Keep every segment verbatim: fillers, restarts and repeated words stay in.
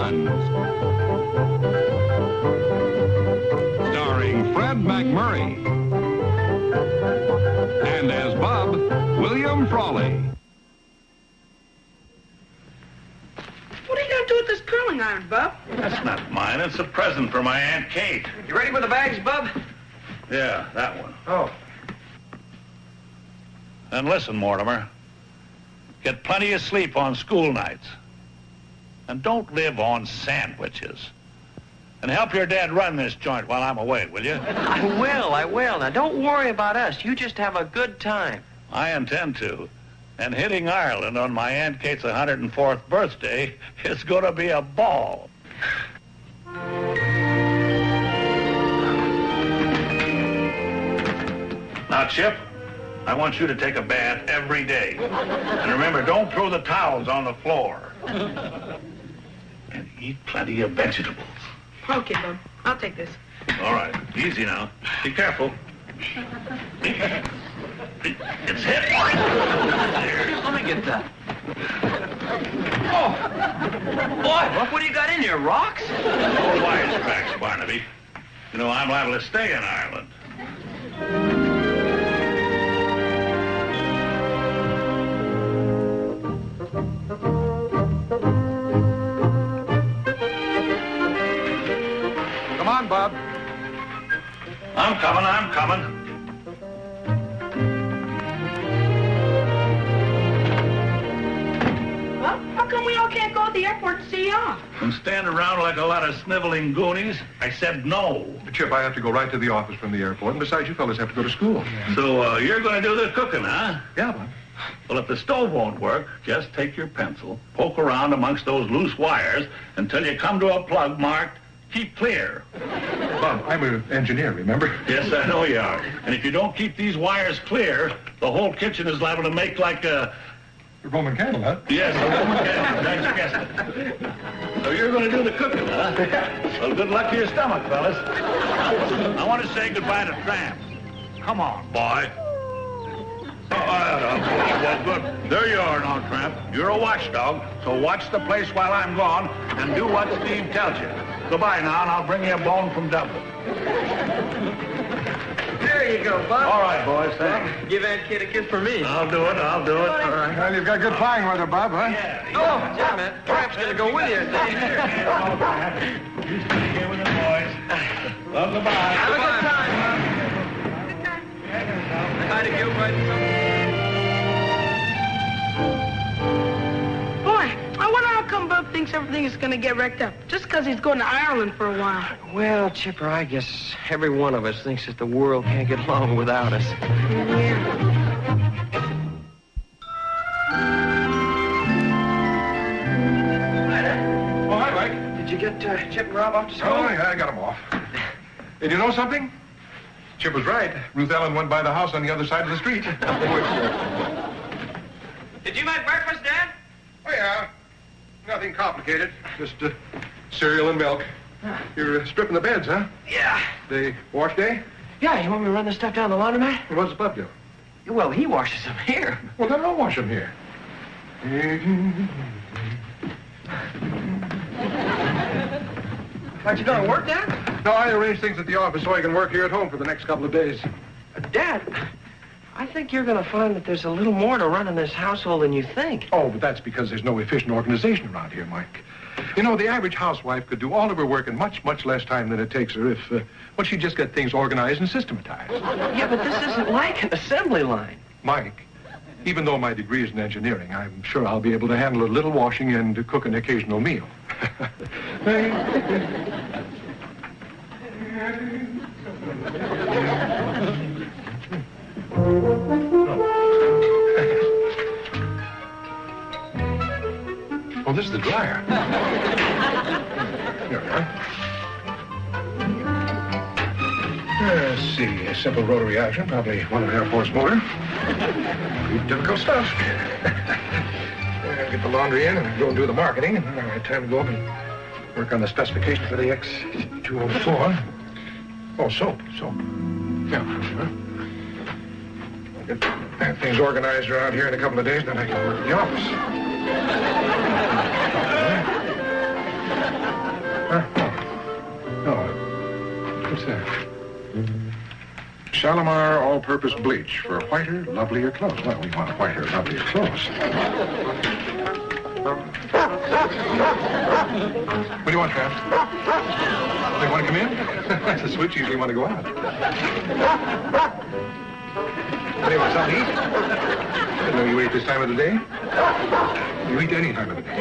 Sons. Starring Fred MacMurray. And as Bub, William Frawley. What are you going to do with this curling iron, Bub? That's not mine. It's a present for my Aunt Kate. You ready with the bags, Bub? Yeah, that one. Oh. And listen, Mortimer. Get plenty of sleep on school nights. And don't live on sandwiches. And help your dad run this joint while I'm away, will you? I will, I will. Now, don't worry about us. You just have a good time. I intend to. And hitting Ireland on my Aunt Kate's one hundred fourth birthday is going to be a ball. Now, Chip, I want you to take a bath every day. And remember, don't throw the towels on the floor. And eat plenty of vegetables. Okay, Bub. I'll take this. All right. Easy now. Be careful. It's hit. Let me get that. Oh. Boy, what, what do you got in here, rocks? Oh, wisecracks, Barnaby. You know, I'm liable to stay in Ireland. Come on, Bob. I'm coming, I'm coming. Well, how come we all can't go to the airport to see you off? And stand around like a lot of sniveling goonies? I said no. Chip, I have to go right to the office from the airport, and besides, you fellas have to go to school. So uh, you're going to do the cooking, huh? Yeah, Bob. Well, if the stove won't work, just take your pencil, poke around amongst those loose wires until you come to a plug marked, keep clear. Bob, I'm an engineer, remember? Yes, I know you are. And if you don't keep these wires clear, the whole kitchen is liable to make like a... A Roman candle, huh? Yes, a Roman candle. That's guessed it. So you're going to do the cooking, huh? Well, good luck to your stomach, fellas. I want to say goodbye to Tramps. Come on, boy. Oh, uh, well, good. There you are now, Tramp. You're a watchdog, so watch the place while I'm gone and do what Steve tells you. Goodbye now, and I'll bring you a bone from Dublin. There you go, Bub. All right, boys, thanks. Give Aunt Kate a kiss for me. I'll do it, I'll do it. All right. Well, you've got good flying weather, Bob, huh? Yeah, yeah. Oh, yeah, man. Tramp's gonna go with you. You stay here with the boys. Well, goodbye. Have a good time. Good time. Hi to Gilbert. Boy, I wonder how come Bub thinks everything is going to get wrecked up. Just because he's going to Ireland for a while. Well, Chipper, I guess every one of us thinks that the world can't get along without us. Yeah. Oh, hi, Mike. Did you get uh, Chip and Rob off to school? Oh, yeah, I got them off. And you know something? Chip was right. Ruth Ellen went by the house on the other side of the street. Did you make breakfast, Dad? Oh, yeah. Nothing complicated. Just uh, cereal and milk. You're uh, stripping the beds, huh? Yeah. The wash day? Yeah, you want me to run the stuff down the laundromat? And what does Bub do? Well, he washes them here. Well, then I'll wash them here. Aren't you going to work, Dad? No, I arranged things at the office so I can work here at home for the next couple of days. Uh, Dad, I think you're going to find that there's a little more to running this household than you think. Oh, but that's because there's no efficient organization around here, Mike. You know, the average housewife could do all of her work in much, much less time than it takes her if, uh, well, she'd just get things organized and systematized. Yeah, but this isn't like an assembly line. Mike, even though my degree is in engineering, I'm sure I'll be able to handle a little washing and cook an occasional meal. Oh, this is the dryer. Here we are. Let's see, a simple rotary action, probably one and a half horse motor. Pretty difficult stuff. I'll get the laundry in and go and do the marketing. And then I'll have time to go up and work on the specification for the X two oh four. Oh, soap, soap. Yeah, sure. I'll get have things organized around here in a couple of days, then I can work in the office. Huh? No. What's that? Shalimar all-purpose bleach for whiter, lovelier clothes. Well, we want whiter, lovelier clothes. What do you want, Kraft? They want to come in? That's the switch. Usually want to go out. What do you want, something to eat? I know you eat this time of the day. You eat any time of the day.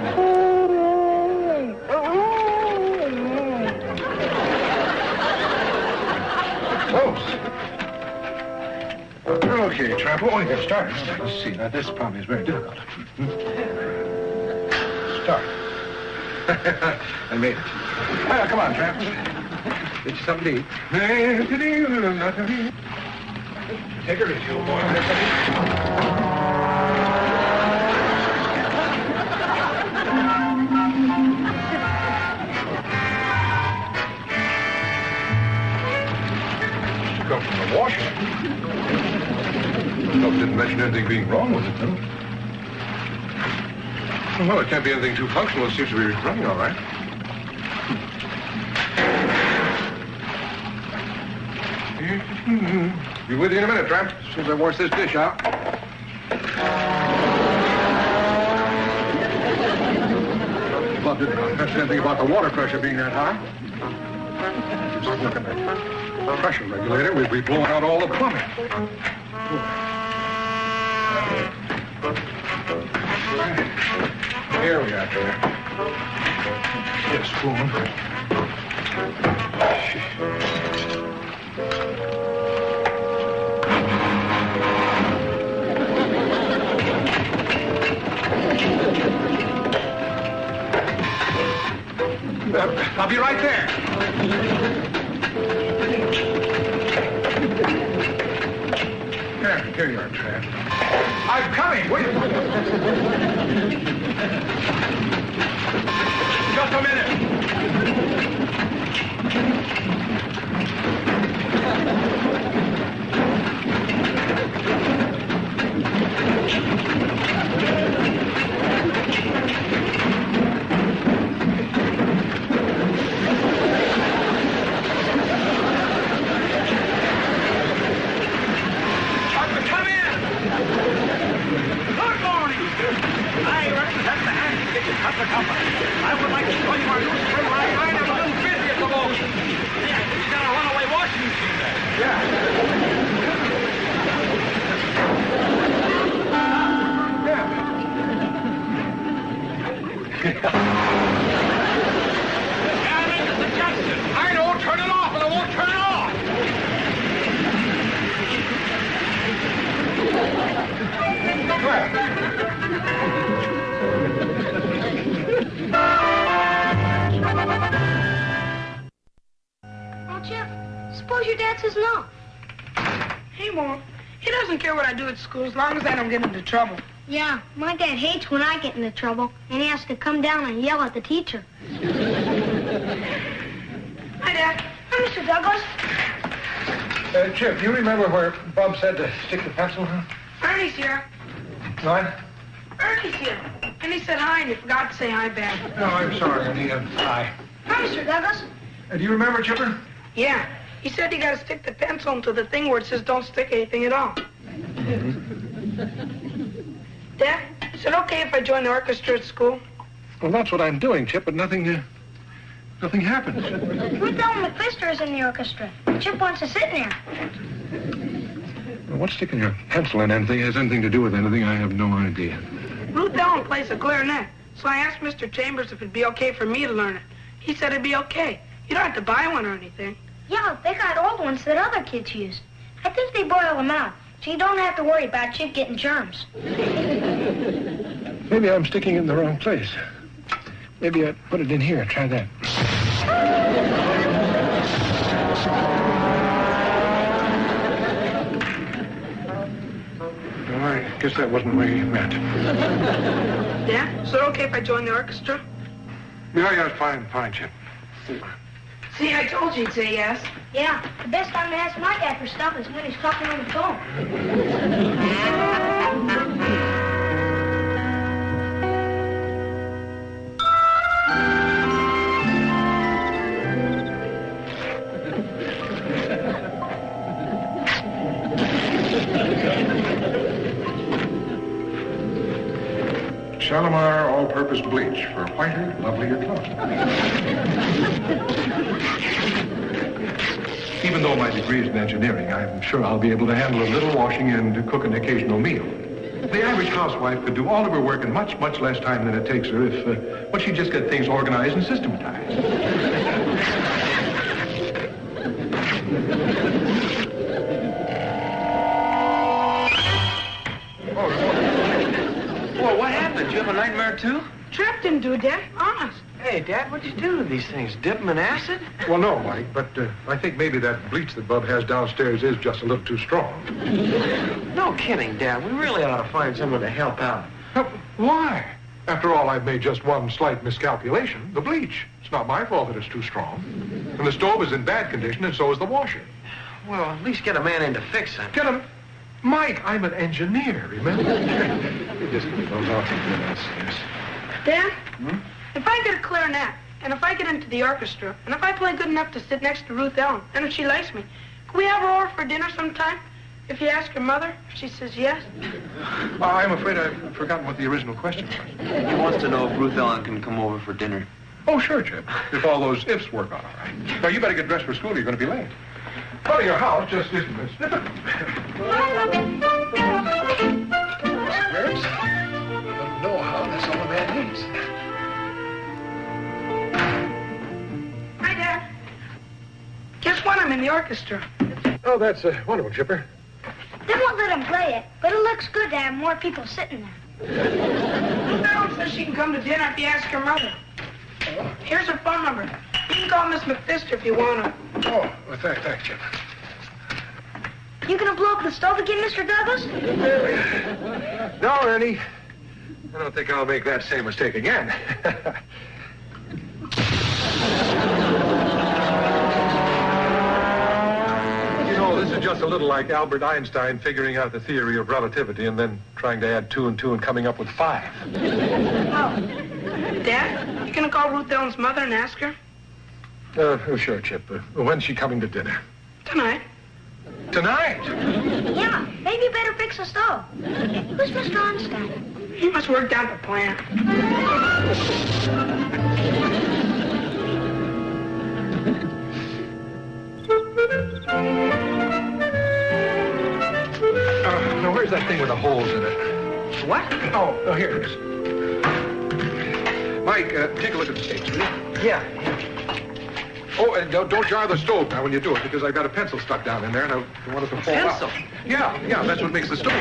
Close. Okay, Tramp, we'll only get started. Let's see. Now, this probably is very difficult. Start. I made it. Ah, come on, Tramp. Get you something to eat. Take her easy, old boy. Come from the wash. Well, didn't mention anything being wrong with it, though. Well, it can't be anything too functional. It seems to be running all right. Be with you in a minute, Tramp. As soon as I wash this dish out. Well, didn't mention anything about the water pressure being that high. Just look at that pressure regulator. We'd be blowing out all the plumbing. Here we are, Tramp. Get a spoon. Uh, I'll be right there. Here, here you are, Tramp. I'm coming. Wait. Just a minute. I would like to show you our new spring line. I'm a little busy at the moment. Yeah, you got a runaway washing machine there. Yeah. Yeah. Can I make a suggestion? I know, turn it off, and I won't turn it off. Well, Jeff, suppose your dad says no. He won't. He doesn't care what I do at school as long as I don't get into trouble. Yeah, my dad hates when I get into trouble, and he has to come down and yell at the teacher. Hi, Dad. Hi, Mister Douglas. Uh, Chip, do you remember where Bob said to stick the pencil? Huh? Ernie's here. What? Ernie's here. And he said hi, and he forgot to say hi back. No, I'm sorry, Ernie. Uh, hi. Hi, Mister Douglas. Uh, do you remember, Chipper? Yeah. He said you got to stick the pencil into the thing where it says don't stick anything at all. Dad, is it okay if I join the orchestra at school? Well, that's what I'm doing, Chip, but nothing, uh, nothing happens. Ruth Ellen McPhister is in the orchestra. Chip wants to sit in there. Well, what's sticking your pencil in anything has anything to do with anything? I have no idea. Ruth Ellen plays the clarinet, so I asked Mister Chambers if it'd be okay for me to learn it. He said it'd be okay. You don't have to buy one or anything. Yeah, they got old ones that other kids use. I think they boil them out, so you don't have to worry about Chip getting germs. Maybe I'm sticking it in the wrong place. Maybe I put it in here. Try that. Well, I guess that wasn't where you meant. Dad, is it okay if I join the orchestra? Yeah, yeah, fine, fine, Chip. See, I told you he'd say yes. Yeah, the best time to ask my dad for stuff is when he's talking on the phone. Shalimar all-purpose bleach for whiter, lovelier clothes. Even though my degree is in engineering, I'm sure I'll be able to handle a little washing and to cook an occasional meal. The average housewife could do all of her work in much, much less time than it takes her if, uh, well, she'd just get things organized and systematized. Well, what happened? Did you have a nightmare, too? Trip didn't do it, Dad. Honest. Hey, Dad, what'd you do to these things? Dip them in acid? Well, no, Mike, but uh, I think maybe that bleach that Bub has downstairs is just a little too strong. No kidding, Dad. We really ought to find someone to help out. Help? Why? After all, I've made just one slight miscalculation. The bleach. It's not my fault that it's too strong. And the stove is in bad condition, and so is the washer. Well, at least get a man in to fix it. Get him. Mike, I'm an engineer, remember? It just goes off. Yes, yes. Dad, hmm? If I get a clarinet, and if I get into the orchestra, and if I play good enough to sit next to Ruth Ellen, and if she likes me, can we have her over for dinner sometime? If you ask her mother, if she says yes? Uh, I'm afraid I've forgotten what the original question was. He wants to know if Ruth Ellen can come over for dinner. Oh, sure, Chip. If all those ifs work out all right. Now, you better get dressed for school or you're going to be late. Go to your house, just isn't a snippet. Spirits? Don't know how, that's all a man needs. Hi, Dad. Guess what? I'm in the orchestra. Oh, that's uh, wonderful, Chipper. They won't let him play it, but it looks good to have more people sitting there. Ruth Ellen says she can come to dinner if you ask her mother. Here's her phone number. You can call Miss McPhister if you want her. Oh, well, thanks, thanks, Chip. You gonna blow up the stove again, Mister Douglas? No, Ernie. I don't think I'll make that same mistake again. You know, this is just a little like Albert Einstein figuring out the theory of relativity and then trying to add two and two and coming up with five. Oh. Dad, you gonna call Ruth Ellen's mother and ask her? Uh, oh, sure, Chip. Uh, when's she coming to dinner? Tonight. Tonight? Yeah, maybe you better fix the stove. Who's Mister Einstein? He must work down at the plant. Uh, now, where's that thing with the holes in it? What? Oh, oh here it is. Mike, uh, take a look at the tapes, will you? Yeah. Oh, and don't, don't jar the stove now when you do it, because I've got a pencil stuck down in there, and I don't want it to fall out. Pencil? Yeah, yeah, that's what makes the stove.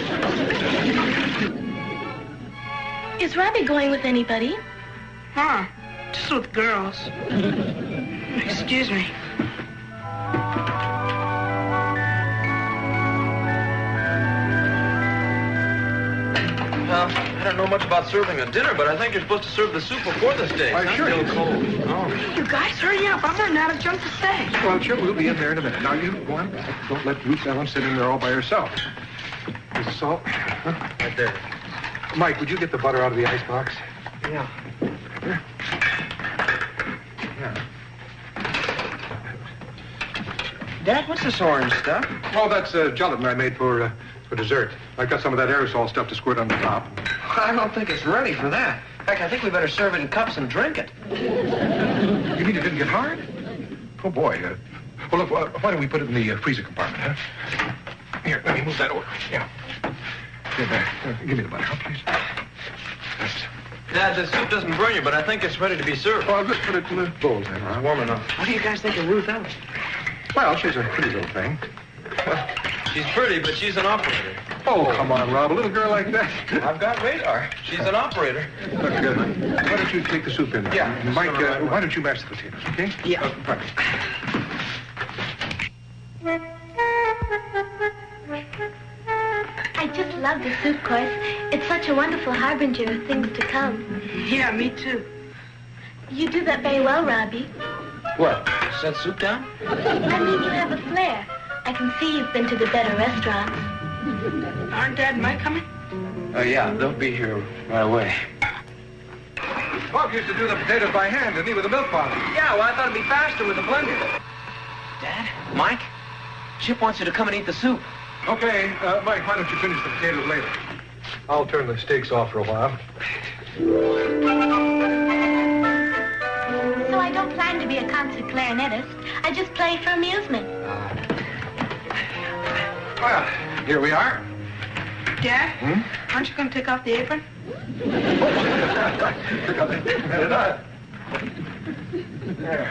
Is Robbie going with anybody? Huh. Just with girls. Excuse me. Well, I don't know much about serving a dinner, but I think you're supposed to serve the soup before the steak. Why, sure. Still cold. Oh. You guys, hurry up. I'm running out of junk to say. Well, Chip, we'll be in there in a minute. Now, you go on back. Don't let Ruth Ellen sit in there all by herself. Is the salt? Huh? Right there. Mike, would you get the butter out of the icebox? Yeah. Here. Yeah. Dad, what's this orange stuff? Oh, that's uh, gelatin I made for uh, for dessert. I've got some of that aerosol stuff to squirt on the top. I don't think it's ready for that. In fact, I think we better serve it in cups and drink it. You mean it didn't get hard? Oh, boy. Uh, well, look, uh, why don't we put it in the uh, freezer compartment, huh? Here, let me move that over. Yeah. Here, uh, uh, give me the butter, huh, please. That's... Dad, the soup doesn't burn you, but I think it's ready to be served. Well, I'll just put it in the bowl then. It's warm enough. What do you guys think of Ruth Ellen? Well, she's a pretty little thing. Well, she's pretty, but she's an operator. Oh, come on, Rob. A little girl like that. I've got radar. She's an operator. Look, uh, why don't you take the soup in? Yeah. Mike, uh, why don't you mash the potatoes, okay? Yeah. Uh, pardon me. I just love the soup course. It's such a wonderful harbinger of things to come. Yeah, me too. You do that very well, Robbie. What? Set soup down? I mean, you have a flair. I can see you've been to the better restaurants. Aren't Dad and Mike coming? Oh, yeah. They'll be here right away. Bob used to do the potatoes by hand, didn't he, with a milk bottle? Yeah, well, I thought it'd be faster with a blender. Dad? Mike? Chip wants you to come and eat the soup. Okay, uh, Mike, why don't you finish the potatoes later? I'll turn the steaks off for a while. So I don't plan to be a concert clarinetist. I just play for amusement. Uh, well, here we are. Dad, Hmm? aren't you going to take off the apron? There.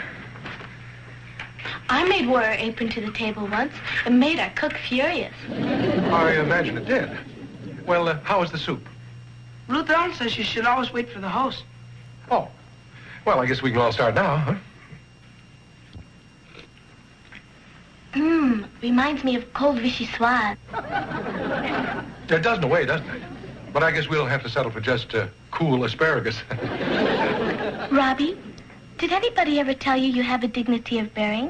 I made wear her apron to the table once and made our cook furious. I imagine it did. Well, uh, how is the soup? Ruth Ellen says you should always wait for the host. Oh. Well, I guess we can all start now, huh? Mmm, reminds me of cold vichyssoise. It does in a way, doesn't it? But I guess we'll have to settle for just uh, cool asparagus. Robbie, did anybody ever tell you you have a dignity of bearing?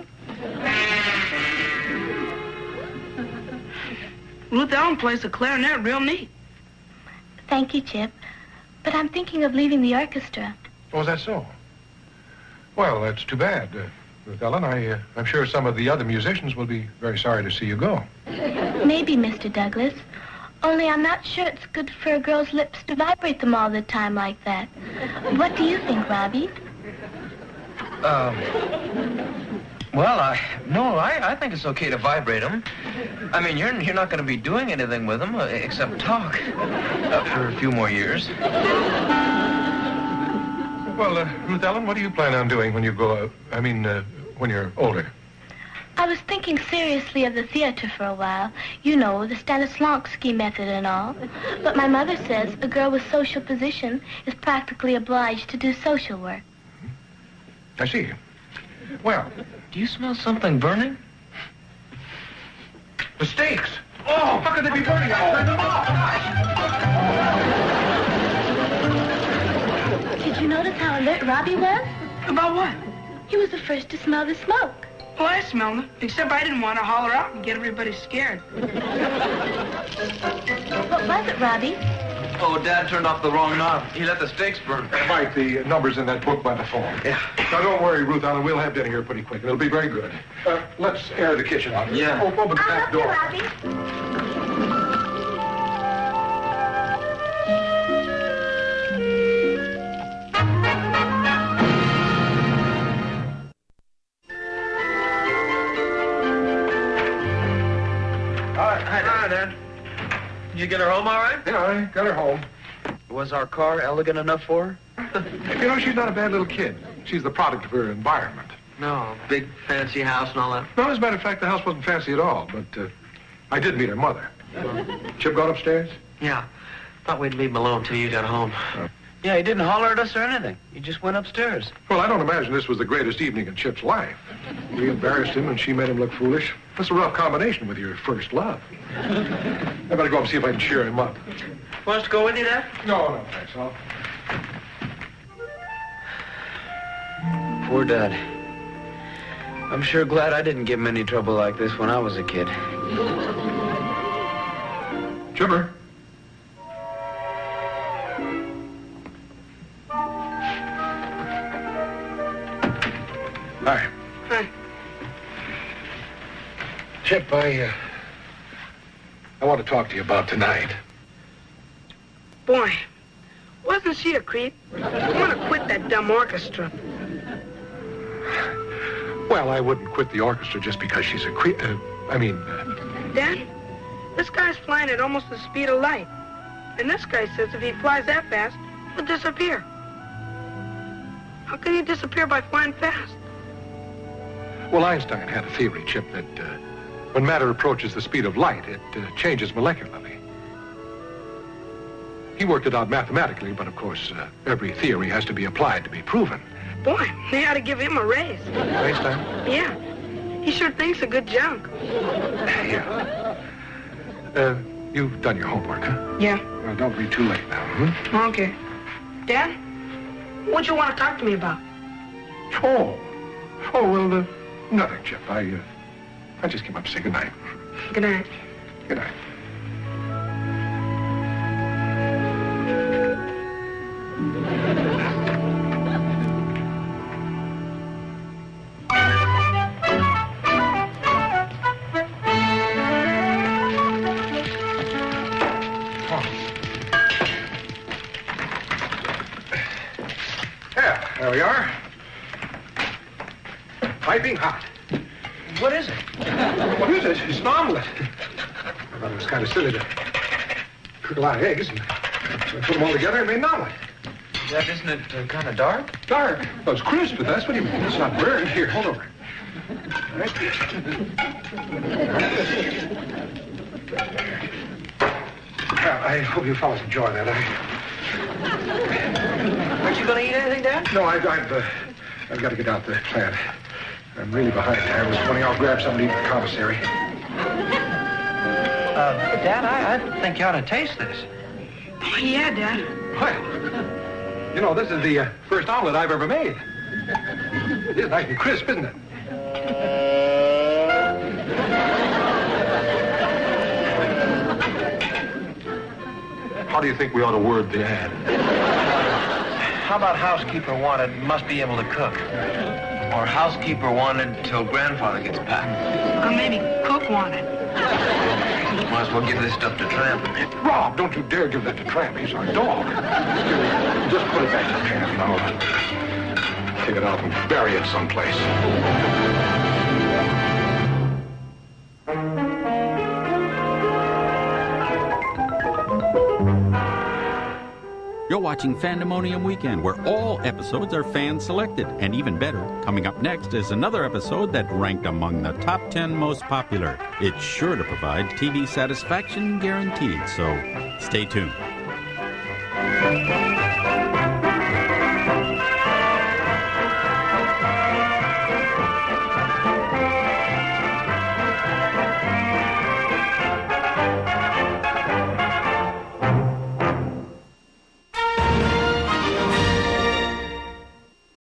Ruth Ellen plays the clarinet real neat. Thank you, Chip. But I'm thinking of leaving the orchestra. Oh, is that so? Well, that's too bad. Uh, Ruth Ellen, I, uh, I'm sure some of the other musicians will be very sorry to see you go. Maybe, Mister Douglas. Only I'm not sure it's good for a girl's lips to vibrate them all the time like that. What do you think, Robbie? Um, well, I, no, I, I think it's okay to vibrate them. I mean, you're, you're not going to be doing anything with them uh, except talk uh, for a few more years. Well, uh, Ruth Ellen, what do you plan on doing when you go, uh, I mean, uh, when you're older? I was thinking seriously of the theater for a while. You know, the Stanislavski method and all. But my mother says a girl with social position is practically obliged to do social work. I see. Well, Do you smell something burning? the steaks! Oh, how could they be burning? I'll turn them off! Did you notice how alert Robbie was? About what? He was the first to smell the smoke. Well, I smelled it, except I didn't want to holler out and get everybody scared. What was it, Robbie? Oh, Dad turned off the wrong knob. He let the steaks burn. Mike, the number's in that book by the phone. Yeah. Now, don't worry, Ruth Ellen. We'll have dinner here pretty quick, and it'll be very good. Uh, let's air the kitchen out. Yeah. Oh, open the I'll back help you, door. Robbie. Hi. Hi, Dad. Did you get her home all right? Yeah, I got her home. Was our car elegant enough for her? You know, she's not a bad little kid. She's the product of her environment. No, big fancy house and all that. No, as a matter of fact, the house wasn't fancy at all, but uh, I did meet her mother. Chip gone upstairs? Yeah. Thought we'd leave him alone till you got home. Yeah, he didn't holler at us or anything. He just went upstairs. Well, I don't imagine this was the greatest evening in Chip's life. We embarrassed him, and she made him look foolish. That's a rough combination with your first love. I better go up and see if I can cheer him up. Want us to go with you, Dad? No, no, thanks. I'll... Poor Dad. I'm sure glad I didn't give him any trouble like this when I was a kid. Chipper. Hi. Hi. Chip, I, uh, I want to talk to you about tonight. Boy, wasn't she a creep? I want to quit that dumb orchestra. Well, I wouldn't quit the orchestra just because she's a cre... Uh, I mean... Uh, Dad, this guy's flying at almost the speed of light. And this guy says if he flies that fast, he'll disappear. How can he disappear by flying fast? well, Einstein had a theory, Chip, that uh, when matter approaches the speed of light, it uh, changes molecularly. He worked it out mathematically, but of course, uh, every theory has to be applied to be proven. Boy, they ought to give him a raise. Einstein? Yeah. He sure thinks a good junk. Yeah. Uh, you've done your homework, huh? Yeah. Well, don't be too late now, hmm? Okay. Dad, what you want to talk to me about? Oh. Oh, well, uh, nothing, Chip. I, uh, I just came up to say good night. Good night. Good night. piping hot. What is it? What is it? It's an omelet. I thought it was kind of silly to cook a lot of eggs and so I put them all together and made an omelet. That isn't it uh, kind of dark? Dark? Well, it's crisp, but that's what you mean. It's not burned. Here, hold over. All right. Well, I hope you fellas enjoy that. I... Aren't you going to eat anything, Dad? No, I've, I've, uh, I've got to get out the plant. I'm really behind there. I was wondering I'll grab something to eat in the commissary. Uh, Dad, I, I think you ought to taste this. Oh, yeah, Dad. Well, you know, this is the uh, first omelet I've ever made. It is nice and crisp, isn't it? How do you think we ought to word the ad? How about housekeeper wanted, must be able to cook? Or housekeeper wanted till grandfather gets back? Or maybe Cook wanted. Might as well give this stuff to Tramp. Rob, don't you dare give that to Tramp. He's our dog. Just put it back in the can and I'll take it out and bury it someplace. You're watching Fandemonium Weekend, where all episodes are fan-selected. And even better, coming up next is another episode that ranked among the top ten most popular. It's sure to provide T V satisfaction guaranteed, so stay tuned.